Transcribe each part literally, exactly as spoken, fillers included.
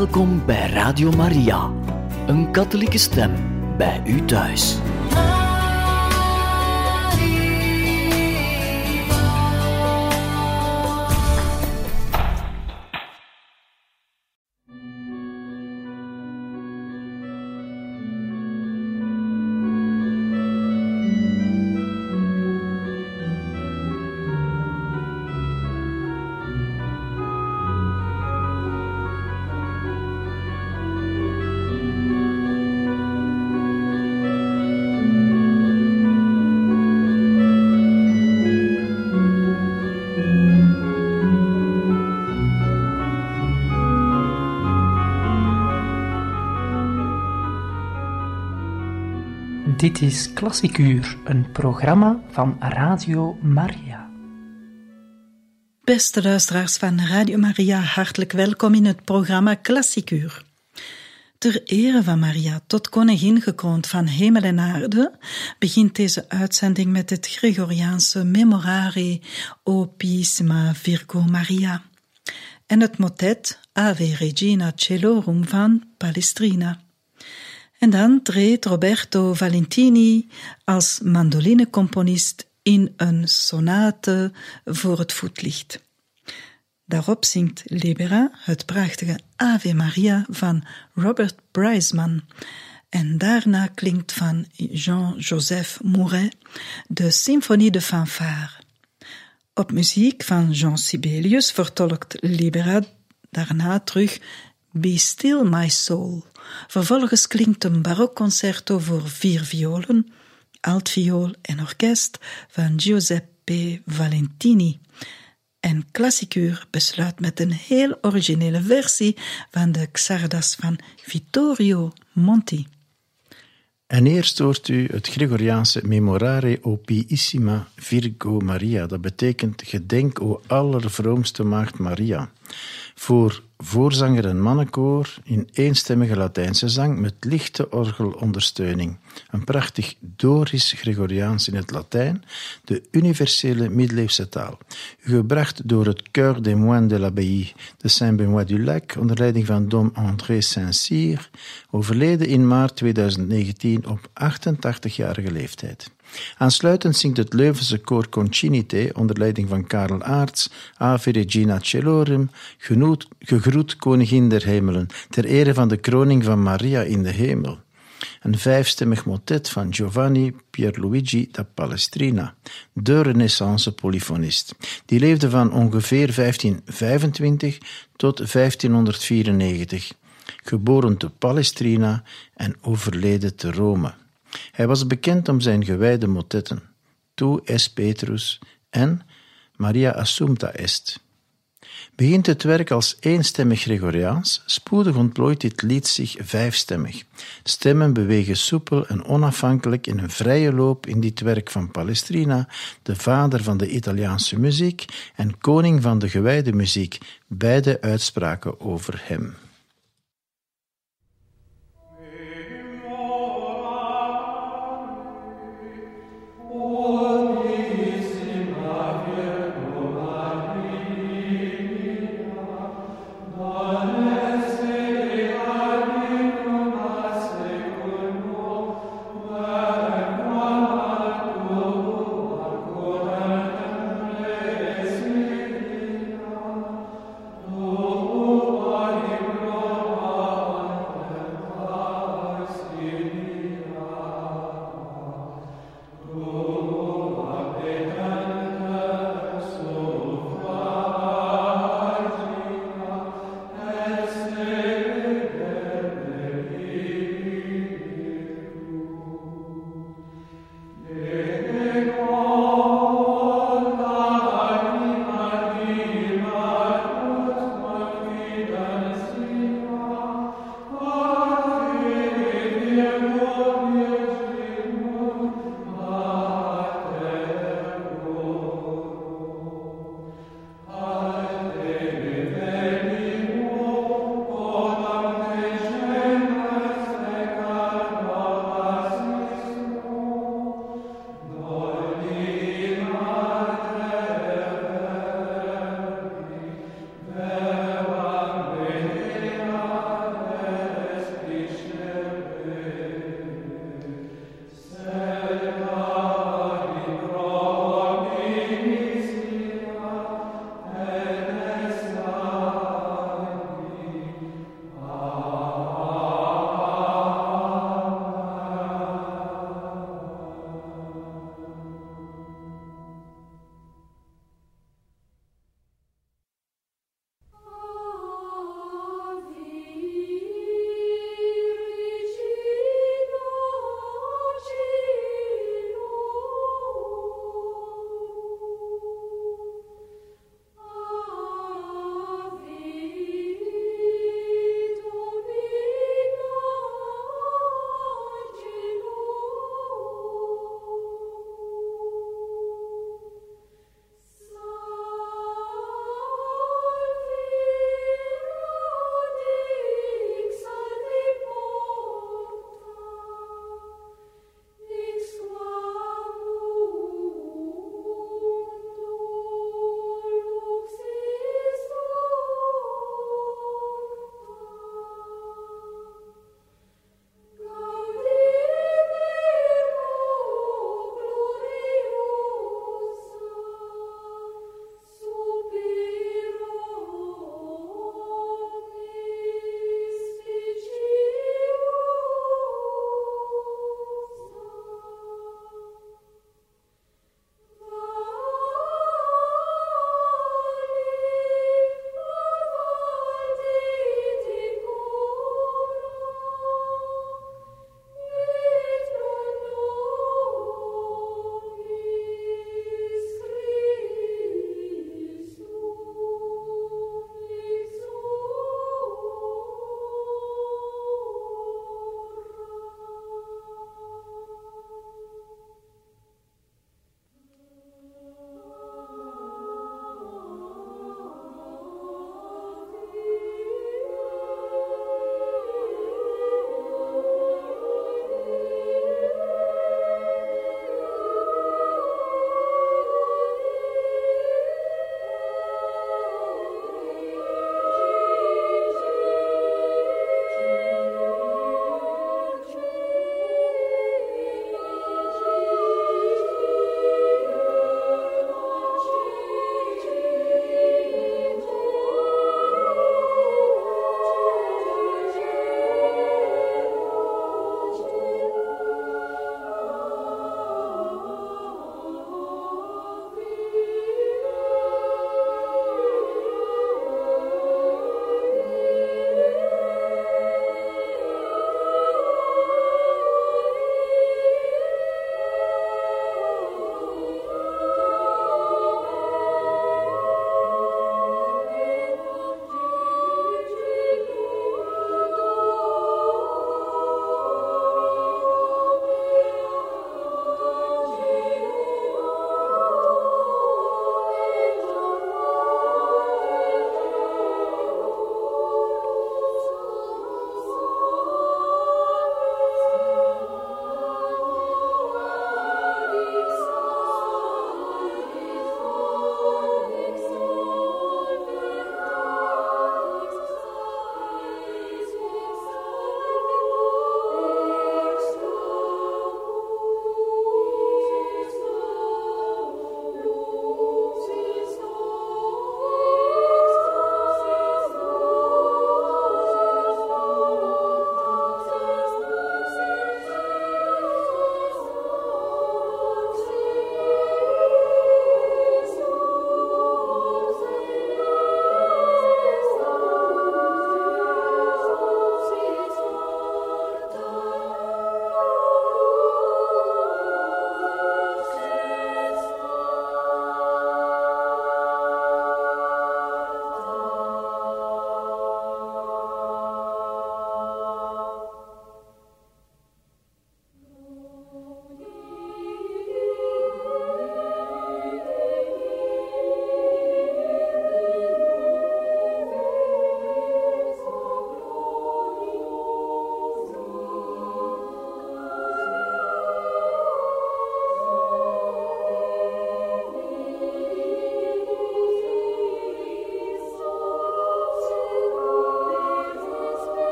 Welkom bij Radio Maria, een katholieke stem bij u thuis. Dit is Klassiek Uur, een programma van Radio Maria. Beste luisteraars van Radio Maria, hartelijk welkom in het programma Klassiek Uur. Ter ere van Maria, tot koningin gekroond van hemel en aarde, begint deze uitzending met het Gregoriaanse Memorare O Piissima Virgo Maria en het motet Ave Regina Caelorum van Palestrina. En dan treedt Roberto Valentini als mandolinecomponist in een sonate voor het voetlicht. Daarop zingt Libera het prachtige Ave Maria van Robert Breisman. En daarna klinkt van Jean-Joseph Mouret de Symphonie de Fanfare. Op muziek van Jean Sibelius vertolkt Libera daarna terug Be Still My Soul. Vervolgens klinkt een barokconcerto voor vier violen, altviool en orkest van Giuseppe Valentini. En Klassiek Uur besluit met een heel originele versie van de Xardas van Vittorio Monti. En eerst hoort u het Gregoriaanse Memorare O Piissima Virgo Maria. Dat betekent gedenk o allervroomste maagd Maria. Voor voorzanger en mannenkoor in eenstemmige Latijnse zang met lichte orgelondersteuning. Een prachtig Dorisch Gregoriaans in het Latijn, de universele middeleeuwse taal. Gebracht door het Chœur des Moines de l'Abbaye de Saint-Benoît-du-Lac onder leiding van Dom André Saint-Cyr, overleden in maart tweeduizend negentien op achtentachtigjarige leeftijd. Aansluitend zingt het Leuvense koor Concinite onder leiding van Karel Aerts Ave Regina Caelorum, genoet, gegroet koningin der hemelen, ter ere van de kroning van Maria in de hemel. Een vijfstemmig motet van Giovanni Pierluigi da Palestrina, de Renaissance polyfonist. Die leefde van ongeveer vijftien vijfentwintig tot vijftienhonderdvierennegentig, geboren te Palestrina en overleden te Rome. Hij was bekend om zijn gewijde motetten, Tu es Petrus en Maria Assumpta est. Begint het werk als eenstemmig Gregoriaans, spoedig ontplooit dit lied zich vijfstemmig. Stemmen bewegen soepel en onafhankelijk in een vrije loop in dit werk van Palestrina, de vader van de Italiaanse muziek en koning van de gewijde muziek, beide uitspraken over hem. Oh,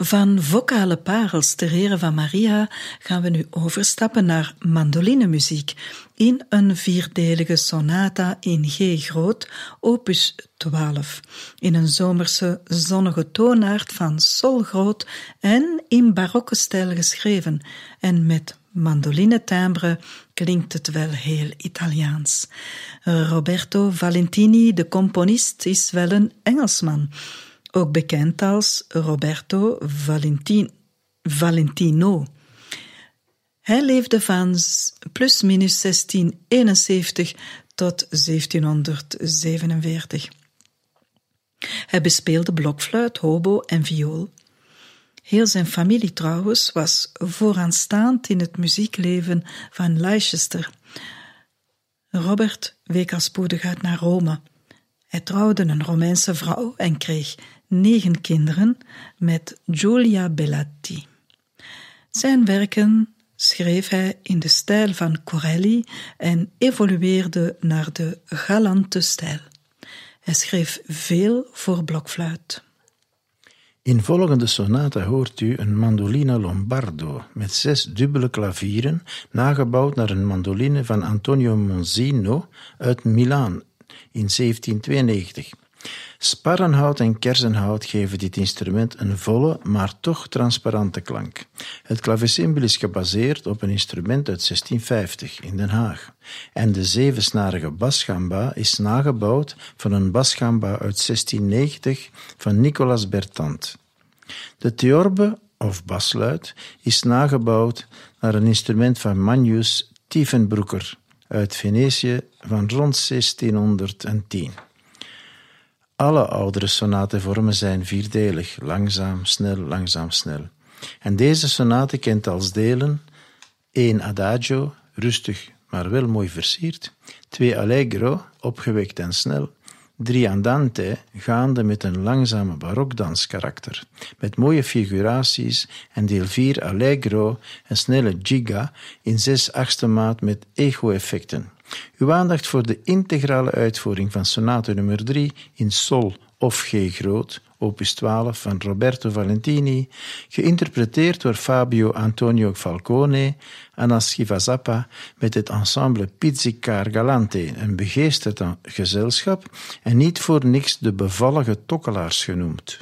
Van vocale parels ter ere van Maria gaan we nu overstappen naar mandolinemuziek in een vierdelige sonata in G groot, opus twaalf, in een zomerse zonnige toonaard van sol groot en in barokke stijl geschreven en met mandolinetimbre klinkt het wel heel Italiaans. Roberto Valentini, de componist, is wel een Engelsman, ook bekend als Roberto Valentin, Valentino. Hij leefde van plus minus zestien eenenzeventig tot zeventienhonderdzevenenveertig. Hij bespeelde blokfluit, hobo en viool. Heel zijn familie trouwens was vooraanstaand in het muziekleven van Leicester. Robert week al spoedig uit naar Rome. Hij trouwde een Romeinse vrouw en kreeg negen kinderen met Giulia Bellati. Zijn werken schreef hij in de stijl van Corelli en evolueerde naar de galante stijl. Hij schreef veel voor blokfluit. In volgende sonate hoort u een mandolina lombardo met zes dubbele klavieren, nagebouwd naar een mandoline van Antonio Monzino uit Milaan in zeventienhonderdtweeënnegentig. Sparrenhout en kersenhout geven dit instrument een volle, maar toch transparante klank. Het klavecimbal is gebaseerd op een instrument uit zestienvijftig in Den Haag. En de zevensnarige basgamba is nagebouwd van een basgamba uit zestiennegentig van Nicolas Bertant. De theorbe, of basluit, is nagebouwd naar een instrument van Magnus Tiefenbroeker uit Venetië van rond zestienhonderdtien. Alle oudere sonatevormen zijn vierdelig, langzaam, snel, langzaam, snel. En deze sonate kent als delen één adagio, rustig, maar wel mooi versierd, twee allegro, opgewekt en snel, drie andante, gaande met een langzame barokdanskarakter, met mooie figuraties, en deel vier allegro, een snelle giga, in zes achtste maat met echo-effecten. Uw aandacht voor de integrale uitvoering van sonate nummer drie in sol of G groot, opus twaalf van Roberto Valentini, geïnterpreteerd door Fabio Antonio Falcone, Anna Schivazappa met het ensemble Pizzicar Galante, een begeesterd gezelschap en niet voor niks de bevallige tokkelaars genoemd.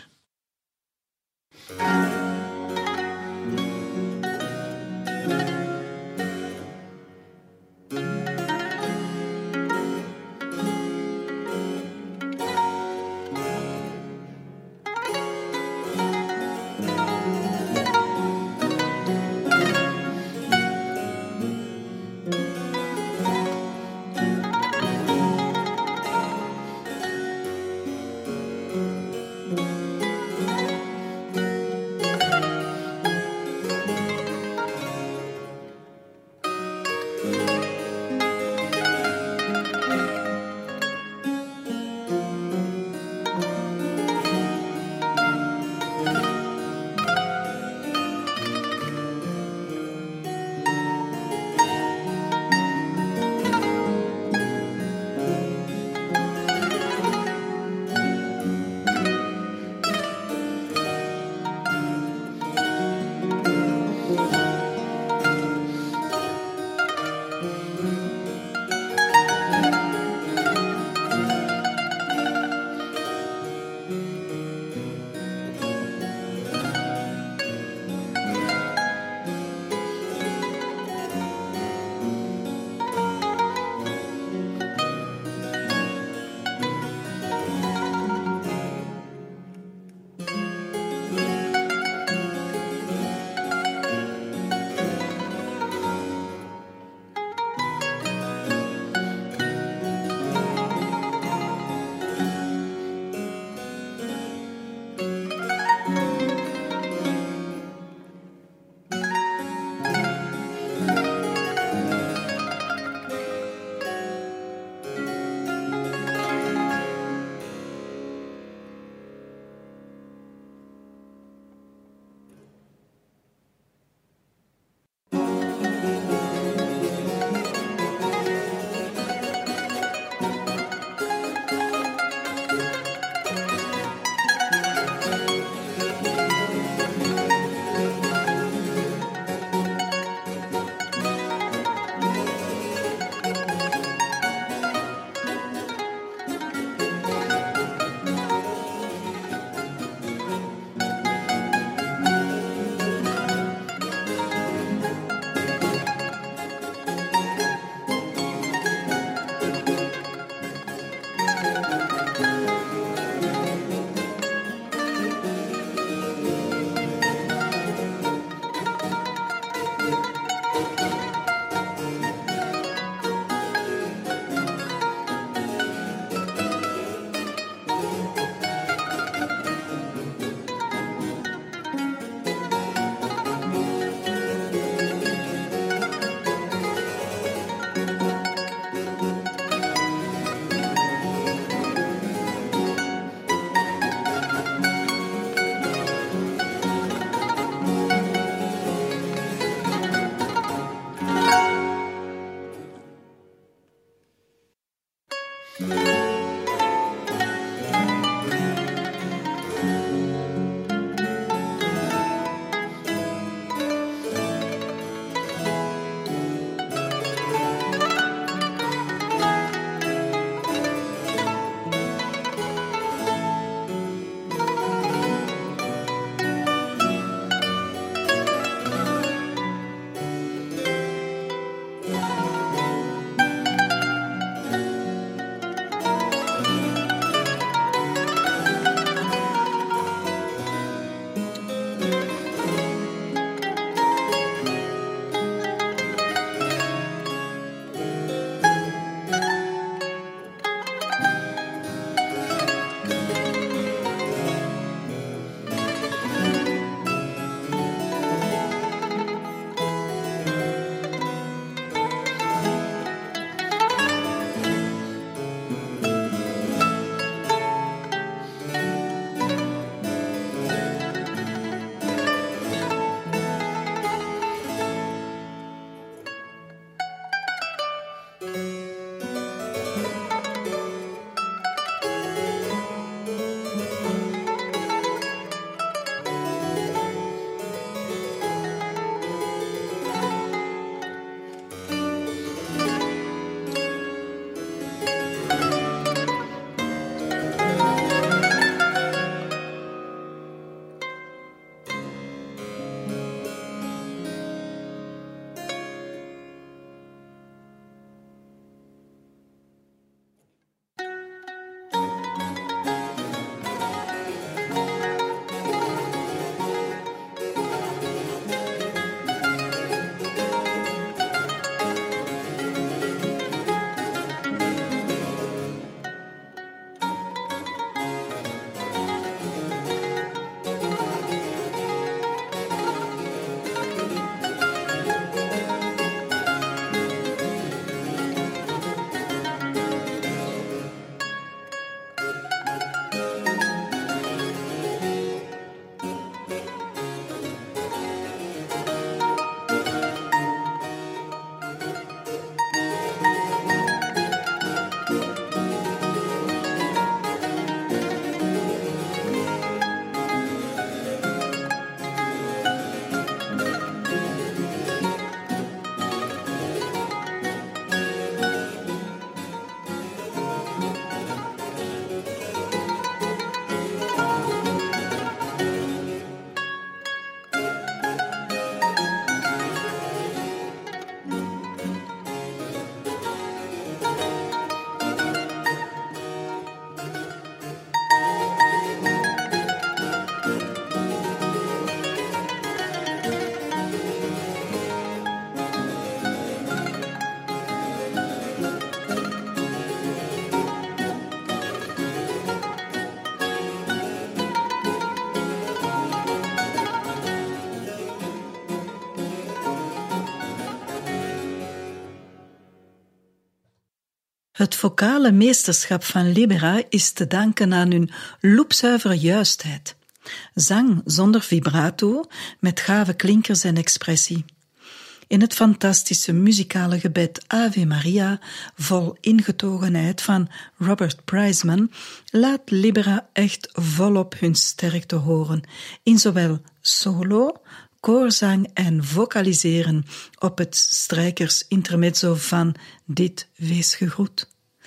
Het vocale meesterschap van Libera is te danken aan hun loepzuivere juistheid. Zang zonder vibrato, met gave klinkers en expressie. In het fantastische muzikale gebed Ave Maria, vol ingetogenheid van Robert Prijsman, laat Libera echt volop hun sterkte horen, in zowel solo, koorzang en vocaliseren op het strijkersintermezzo van Dit wees gegroet.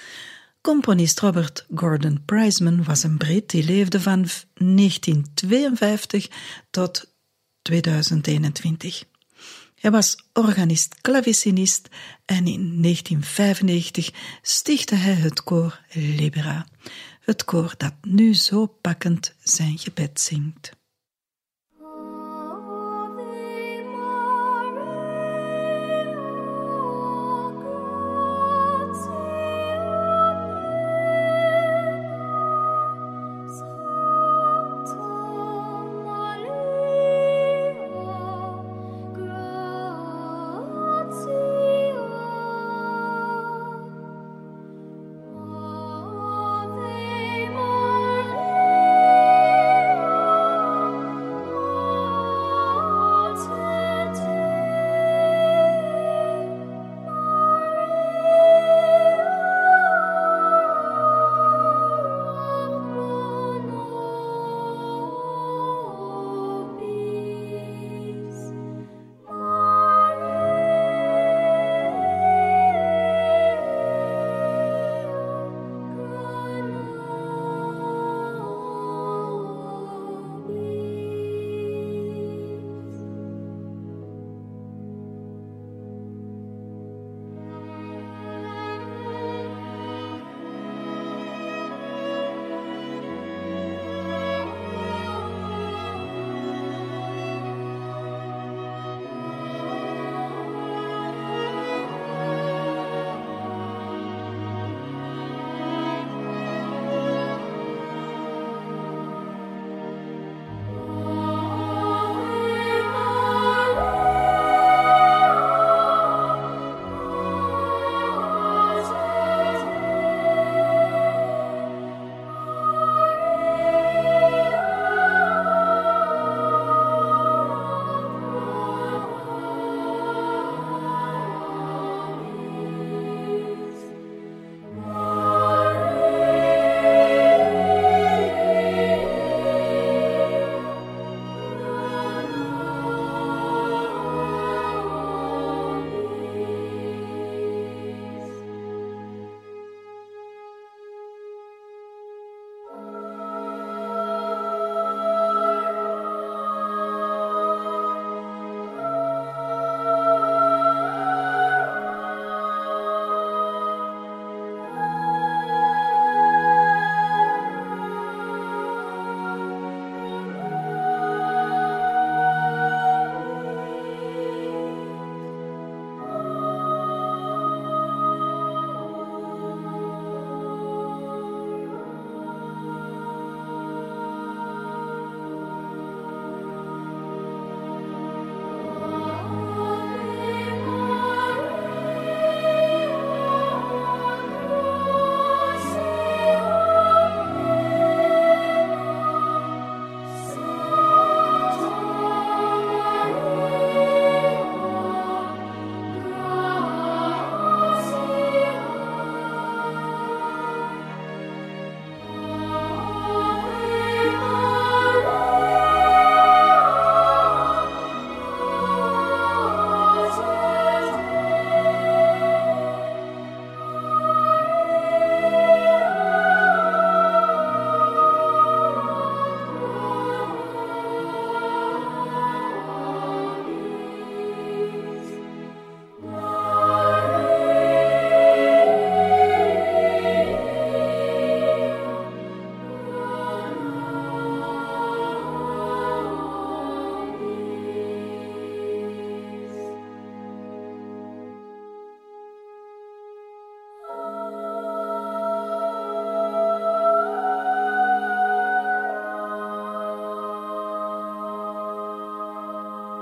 Componist Robert Gordon Prijsman was een Brit die leefde van negentien tweeënvijftig tot tweeduizend eenentwintig. Hij was organist, klavecinist en in negentien vijfennegentig stichtte hij het koor Libera, het koor dat nu zo pakkend zijn gebed zingt.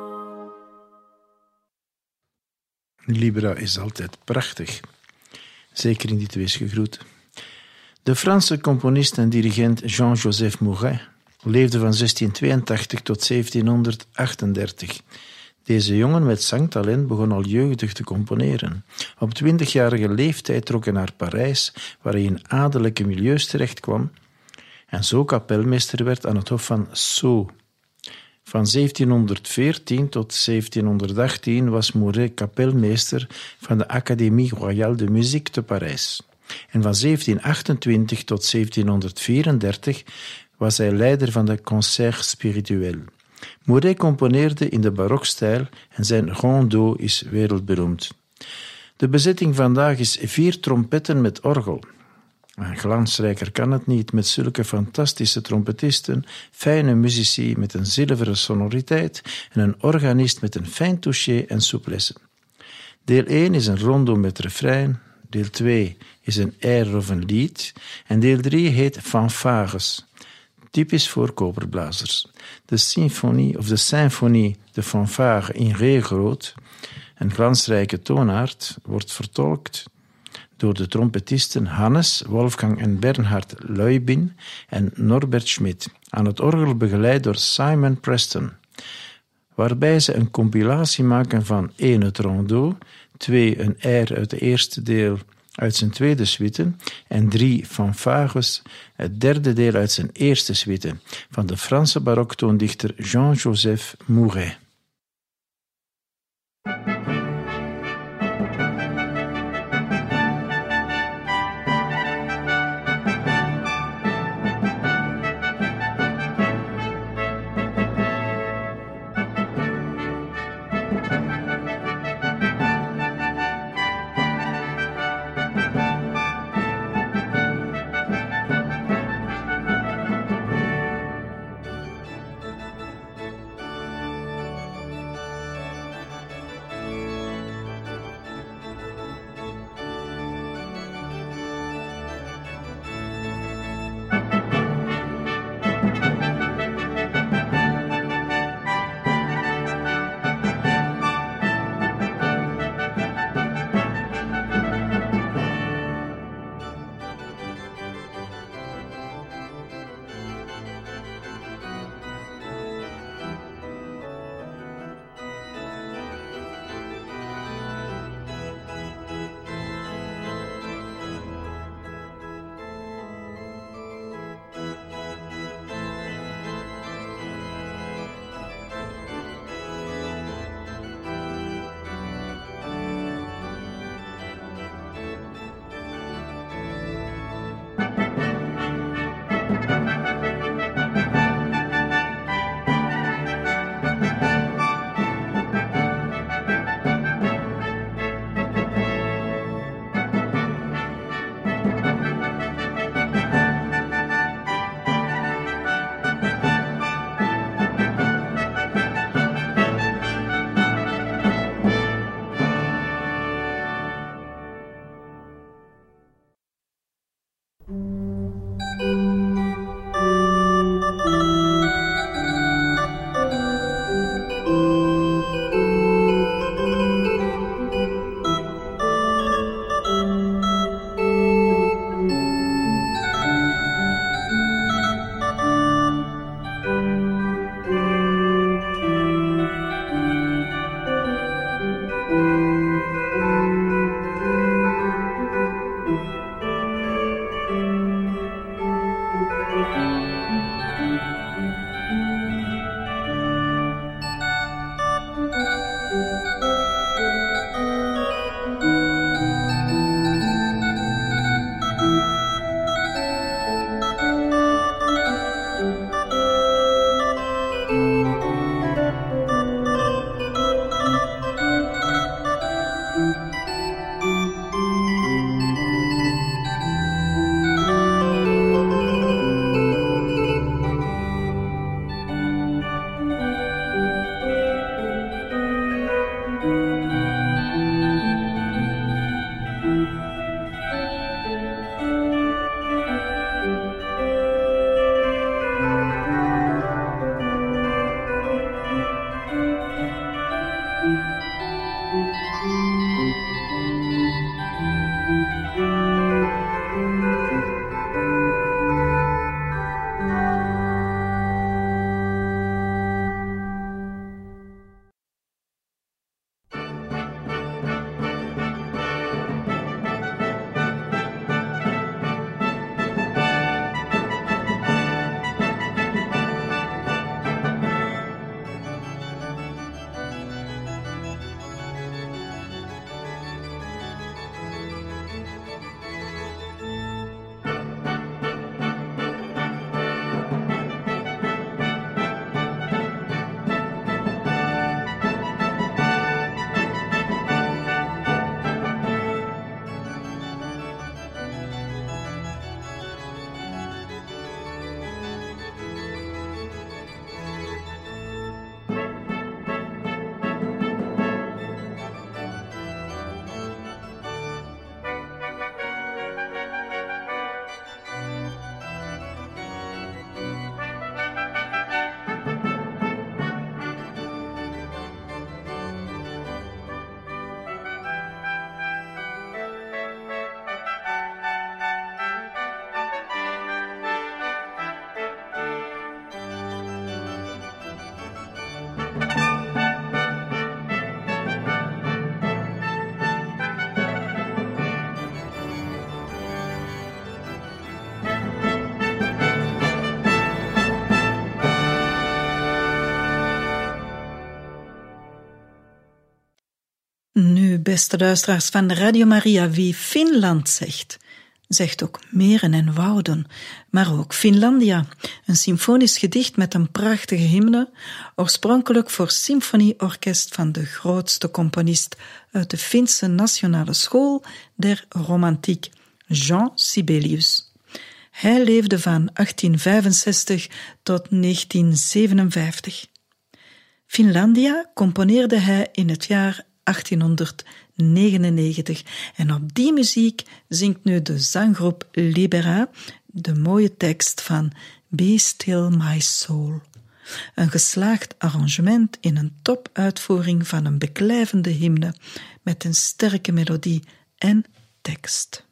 Libera is altijd prachtig. Zeker in dit wees gegroet. De Franse componist en dirigent Jean-Joseph Mouret leefde van zestien tweeëntachtig tot zeventienhonderdachtendertig. Deze jongen met zangtalent begon al jeugdig te componeren. Op twintigjarige leeftijd trok hij naar Parijs, waar hij in adellijke milieus terechtkwam en zo kapelmeester werd aan het hof van Sceaux. Van zeventienhonderdveertien tot zeventienhonderdachttien was Mouret kapelmeester van de Académie Royale de Musique te Parijs. En van zeventienhonderdachtentwintig tot zeventienhonderdvierendertig was hij leider van de Concert Spirituel. Mouret componeerde in de barokstijl en zijn rondeau is wereldberoemd. De bezetting vandaag is vier trompetten met orgel. Een glansrijker kan het niet met zulke fantastische trompetisten, fijne muzici met een zilveren sonoriteit en een organist met een fijn touché en souplesse. Deel één is een rondeau met refrein, deel twee is een air of een lied en deel drie heet fanfares, typisch voor koperblazers. De symfonie of de symfonie, de fanfare in re groot, een glansrijke toonaard, wordt vertolkt door de trompetisten Hannes, Wolfgang en Bernhard Leubin en Norbert Schmidt, aan het orgel begeleid door Simon Preston, waarbij ze een compilatie maken van één het rondeau, twee een air uit het eerste deel uit zijn tweede suite en drie fanfares, het derde deel uit zijn eerste suite, van de Franse baroktoondichter Jean-Joseph Mouret. beste luisteraars van Radio Maria, wie Finland zegt, zegt ook meren en wouden, maar ook Finlandia, een symfonisch gedicht met een prachtige hymne, oorspronkelijk voor symfonieorkest van de grootste componist uit de Finse nationale school der romantiek, Jean Sibelius. Hij leefde van achttien vijfenzestig tot negentien zevenenvijftig. Finlandia componeerde hij in het jaar achttienhonderdnegenennegentig en op die muziek zingt nu de zanggroep Libera de mooie tekst van Be Still My Soul. Een geslaagd arrangement in een topuitvoering van een beklijvende hymne met een sterke melodie en tekst.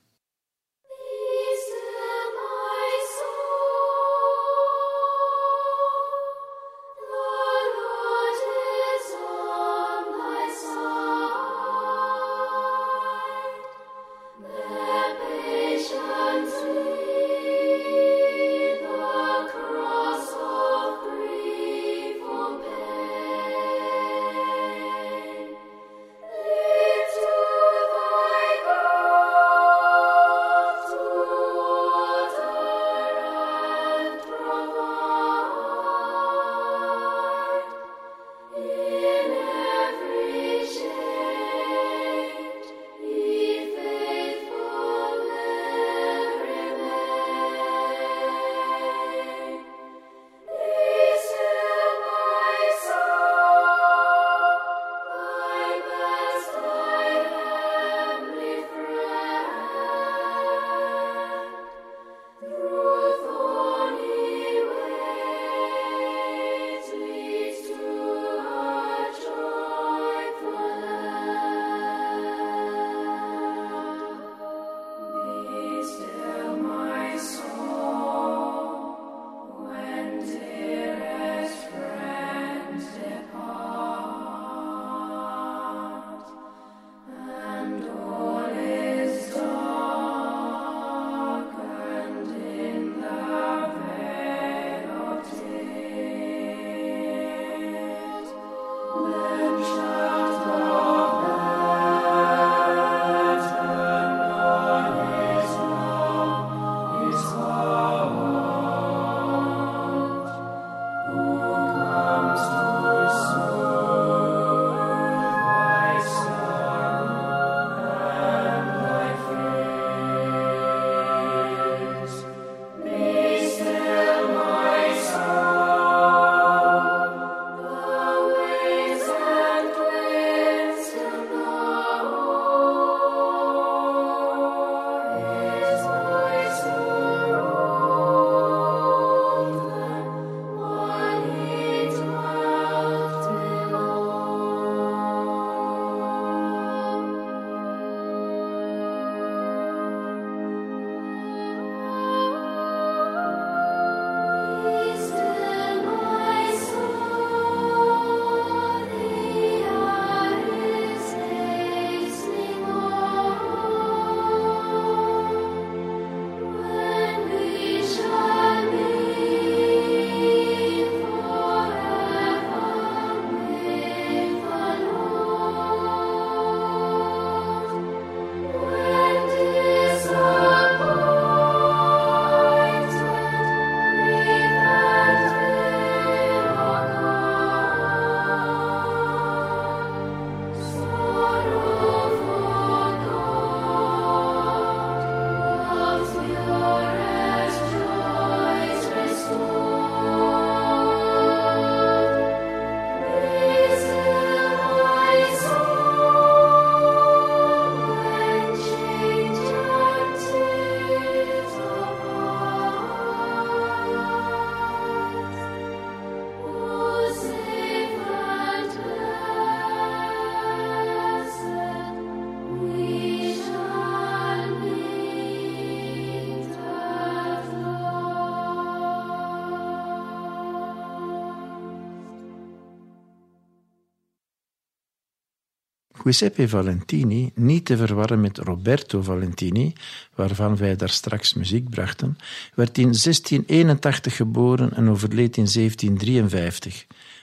Giuseppe Valentini, niet te verwarren met Roberto Valentini, waarvan wij daar straks muziek brachten, werd in zestien eenentachtig geboren en overleed in zeventien drieënvijftig.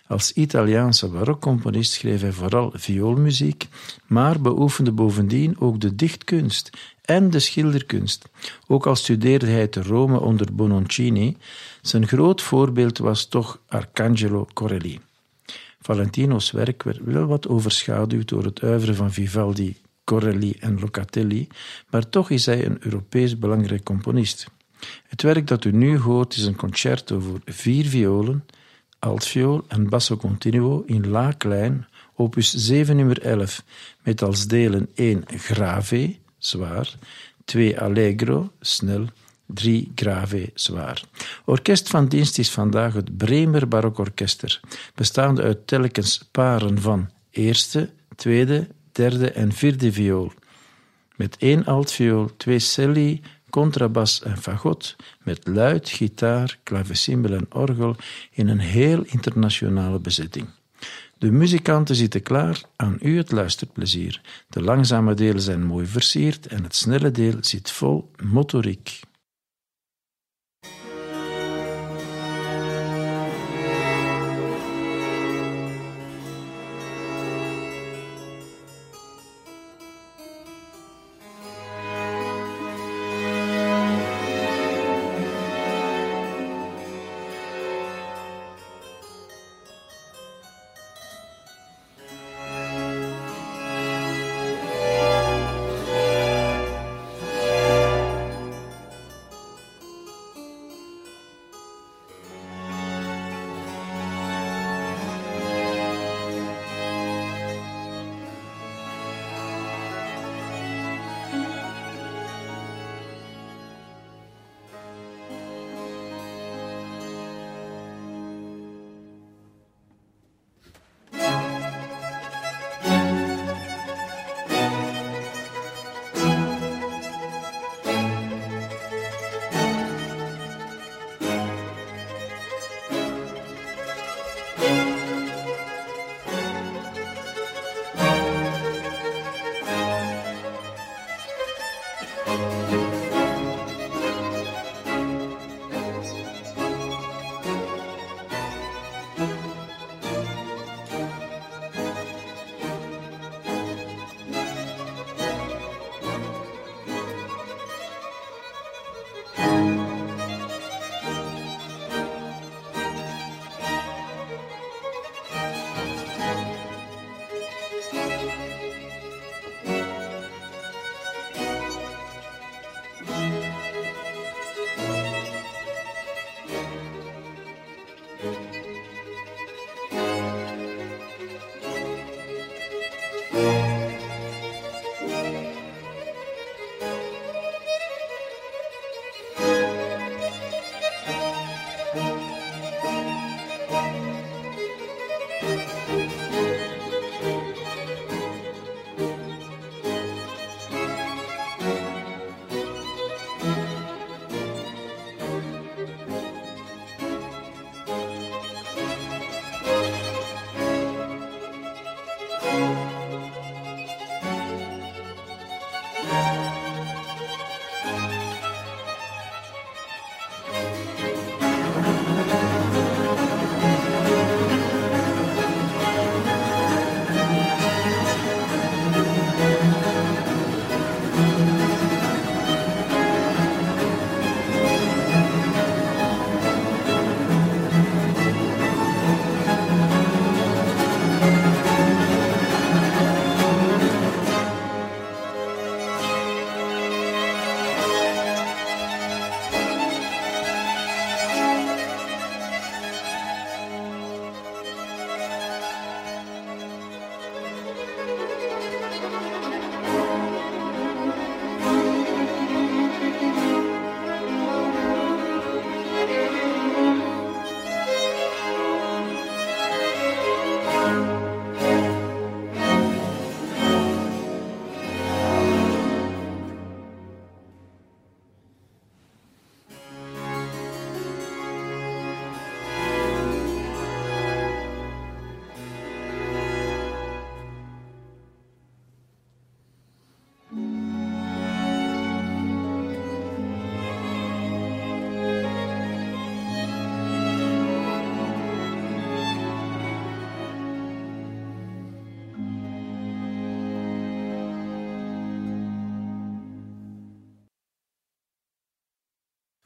Als Italiaanse barokcomponist schreef hij vooral vioolmuziek, maar beoefende bovendien ook de dichtkunst en de schilderkunst. Ook al studeerde hij te Rome onder Bononcini, zijn groot voorbeeld was toch Arcangelo Corelli. Valentino's werk werd wel wat overschaduwd door het oeuvre van Vivaldi, Corelli en Locatelli, maar toch is hij een Europees belangrijk componist. Het werk dat u nu hoort is een concerto voor vier violen, altviool en basso continuo in la klein, opus zeven nummer elf, met als delen één grave, zwaar, twee allegro, snel, drie grave, zwaar. Orkest van dienst is vandaag het Bremer Barokorkester, bestaande uit telkens paren van eerste, tweede, derde en vierde viool, met één altviool, twee celli, contrabas en fagot, met luid, gitaar, klavecimbal en orgel in een heel internationale bezetting. De muzikanten zitten klaar, aan u het luisterplezier. De langzame delen zijn mooi versierd en het snelle deel zit vol motoriek.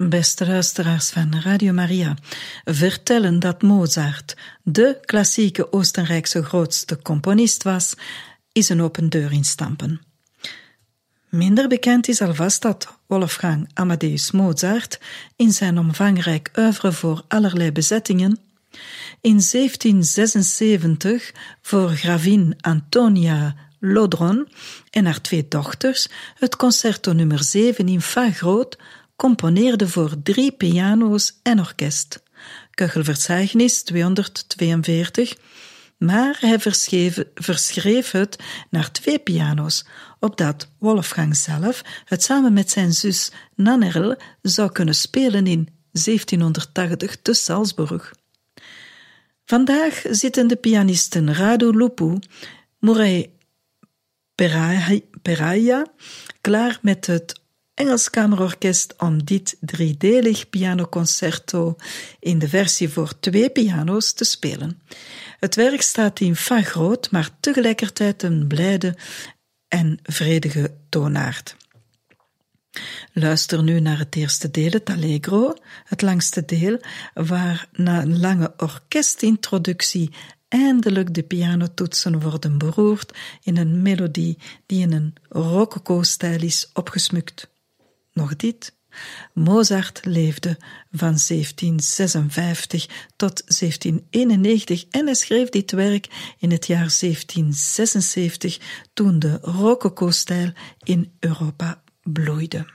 Beste luisteraars van Radio Maria, vertellen dat Mozart de klassieke Oostenrijkse grootste componist was, is een open deur instampen. Minder bekend is alvast dat Wolfgang Amadeus Mozart in zijn omvangrijk oeuvre voor allerlei bezettingen in zeventien zesenzeventig voor gravin Antonia Lodron en haar twee dochters het concerto nummer zeven in fa groot componeerde voor drie piano's en orkest. Kuchelverzeichnis tweehonderdtweeënveertig, maar hij verschreef, verschreef het naar twee piano's, opdat Wolfgang zelf het samen met zijn zus Nannerl zou kunnen spelen in zeventienhonderdtachtig te Salzburg. Vandaag zitten de pianisten Radu Lupu, Murray Peraya klaar met het Engels Kamerorkest om dit driedelig pianoconcerto in de versie voor twee piano's te spelen. Het werk staat in fa groot, maar tegelijkertijd een blijde en vredige toonaard. Luister nu naar het eerste deel, het Allegro, het langste deel, waar na een lange orkestintroductie eindelijk de pianotoetsen worden beroerd in een melodie die in een rococo-stijl is opgesmukt. Nog dit. Mozart leefde van zeventien zesenvijftig tot zeventien eenennegentig en hij schreef dit werk in het jaar zeventien zesenzeventig, toen de rococo-stijl in Europa bloeide.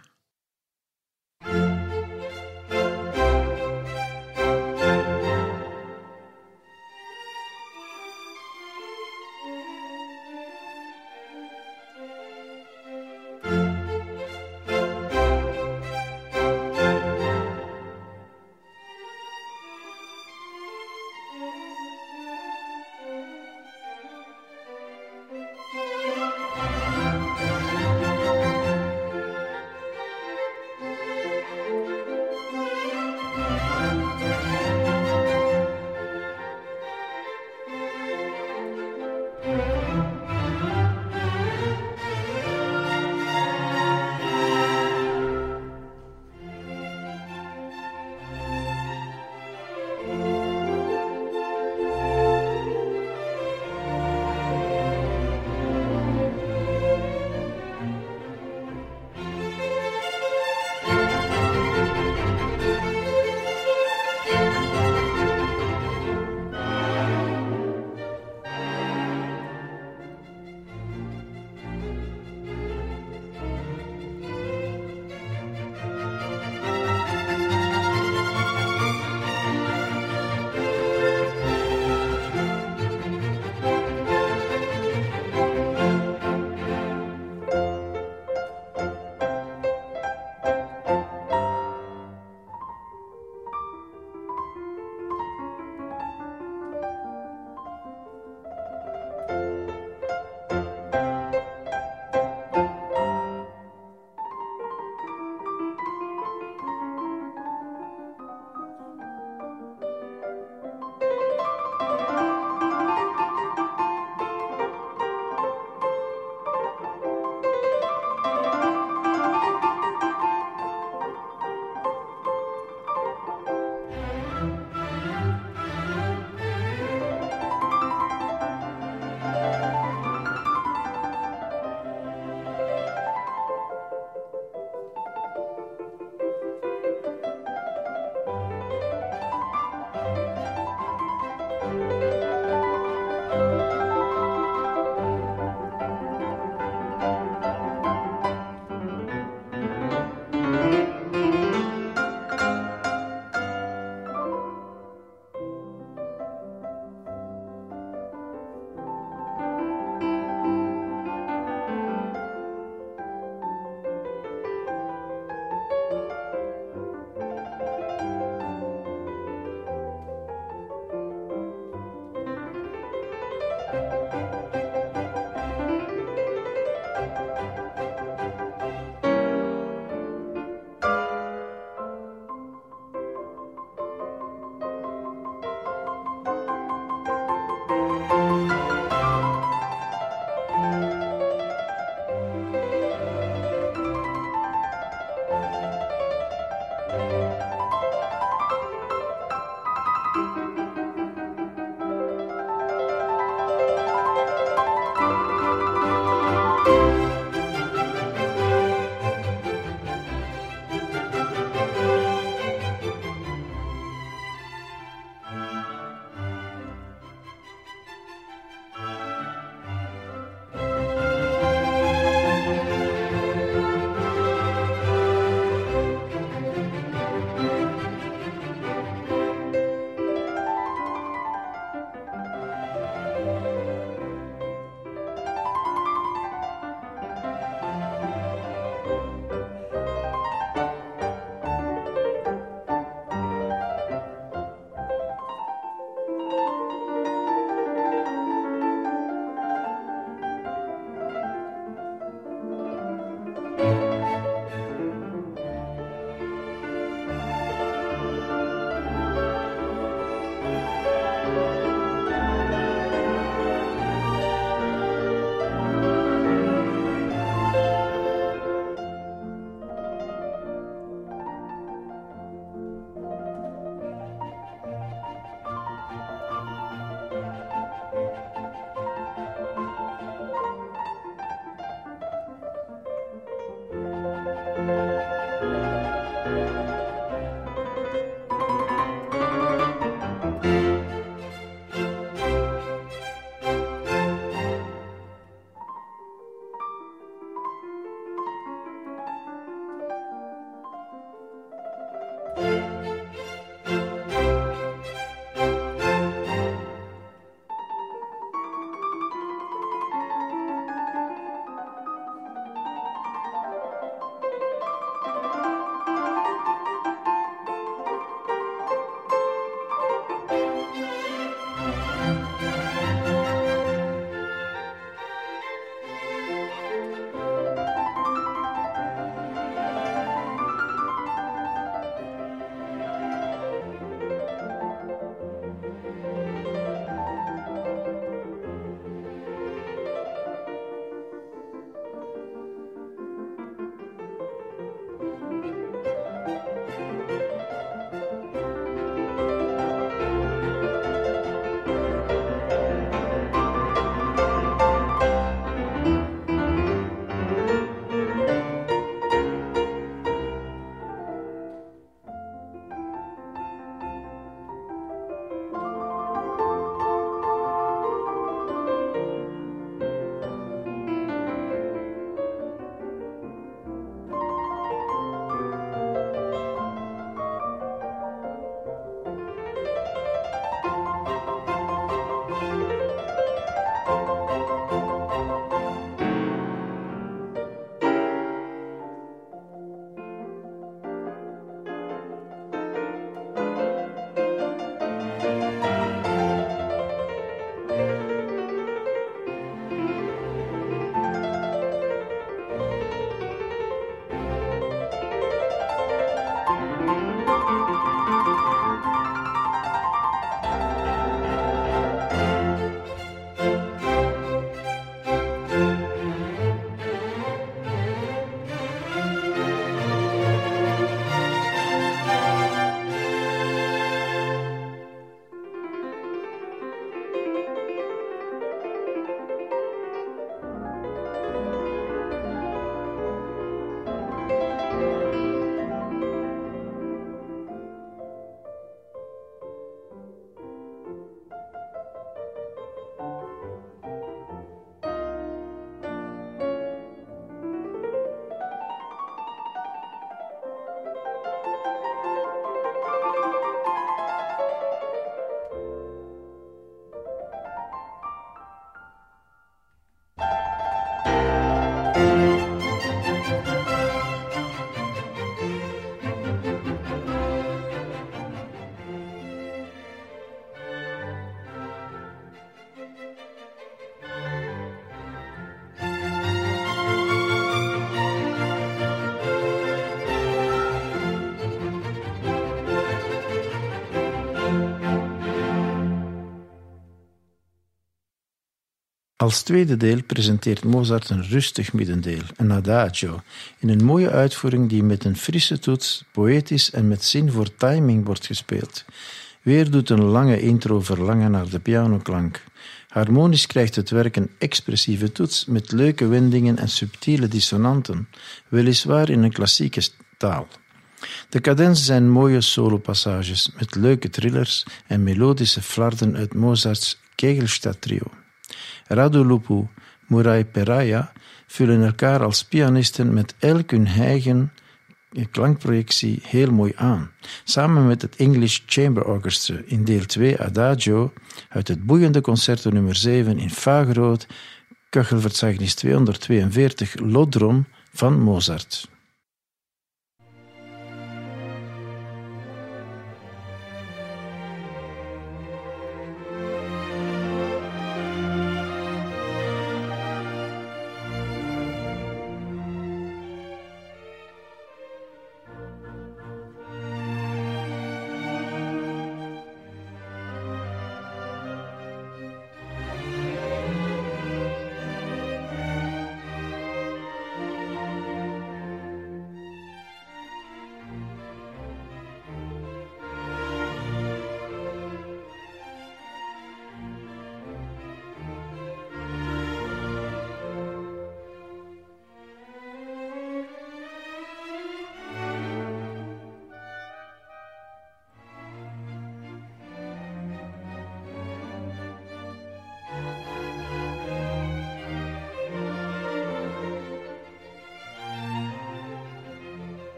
Als tweede deel presenteert Mozart een rustig middendeel, een adagio, in een mooie uitvoering die met een frisse toets, poëtisch en met zin voor timing wordt gespeeld. Weer doet een lange intro verlangen naar de pianoklank. Harmonisch krijgt het werk een expressieve toets met leuke wendingen en subtiele dissonanten, weliswaar in een klassieke taal. De cadenzen zijn mooie solopassages met leuke trillers en melodische flarden uit Mozarts Kegelstadt-trio. Radu Lupu, Murai Peraya vullen elkaar als pianisten met elk hun eigen klankprojectie heel mooi aan, samen met het English Chamber Orchestra in deel twee Adagio uit het boeiende concerto nummer zeven in Fa groot, Kachelverzeichnis tweehonderdtweeënveertig Lodron van Mozart.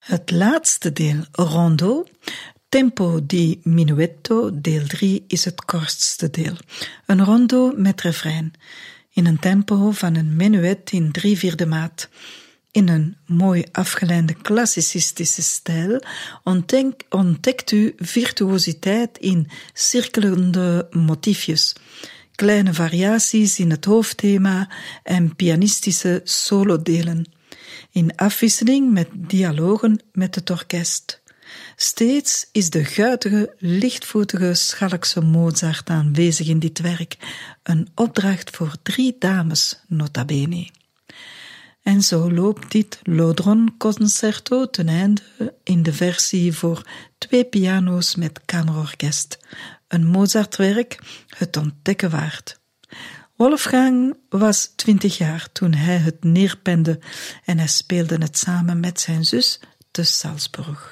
Het laatste deel, Rondo, Tempo di Minuetto, deel drie, is het kortste deel. Een rondo met refrein, in een tempo van een menuet in drie vierde maat. In een mooi afgeleide klassicistische stijl ontdek, ontdekt u virtuositeit in cirkelende motiefjes, kleine variaties in het hoofdthema en pianistische solodelen, in afwisseling met dialogen met het orkest. Steeds is de guitige, lichtvoetige Schalkse Mozart aanwezig in dit werk, een opdracht voor drie dames, nota bene. En zo loopt dit Lodron-concerto ten einde in de versie voor twee piano's met kamerorkest. Een Mozart-werk, het ontdekken waard. Wolfgang was twintig jaar toen hij het neerpende en hij speelde het samen met zijn zus te Salzburg.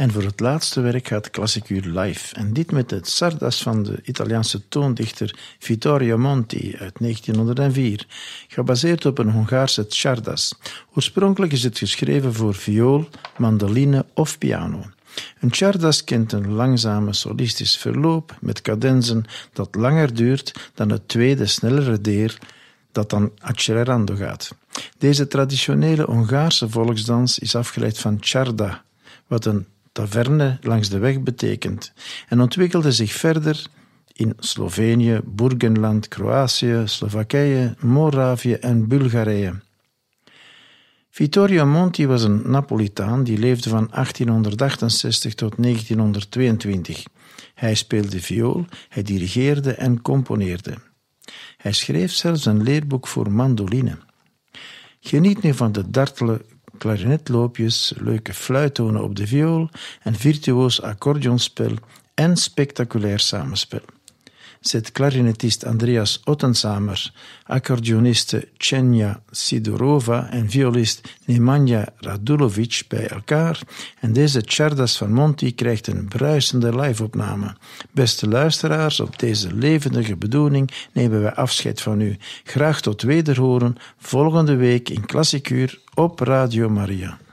En voor het laatste werk gaat Klassikuur live. En dit met het Czardas van de Italiaanse toondichter Vittorio Monti uit negentienhonderdvier, gebaseerd op een Hongaarse Czardas. Oorspronkelijk is het geschreven voor viool, mandoline of piano. Een Czardas kent een langzame solistisch verloop met cadenzen dat langer duurt dan het tweede, snellere deel dat dan accelerando gaat. Deze traditionele Hongaarse volksdans is afgeleid van Czarda, wat een taverne langs de weg betekent, en ontwikkelde zich verder in Slovenië, Burgenland, Kroatië, Slowakije, Moravië en Bulgarije. Vittorio Monti was een Napolitaan die leefde van achttienhonderdachtenzestig tot negentienhonderdtweeëntwintig. Hij speelde viool, hij dirigeerde en componeerde. Hij schreef zelfs een leerboek voor mandoline. Geniet nu van de dartele klarinetloopjes, leuke fluittonen op de viool, een virtuoos accordeonspel en spectaculair samenspel. Zet klarinetist Andreas Ottensamer, accordeoniste Ksenia Sidorova en violist Nemanja Radulovic bij elkaar en deze Czardas van Monti krijgt een bruisende live-opname. Beste luisteraars, op deze levendige bedoeling nemen wij afscheid van u. Graag tot wederhoren volgende week in Klassikuur op Radio Maria.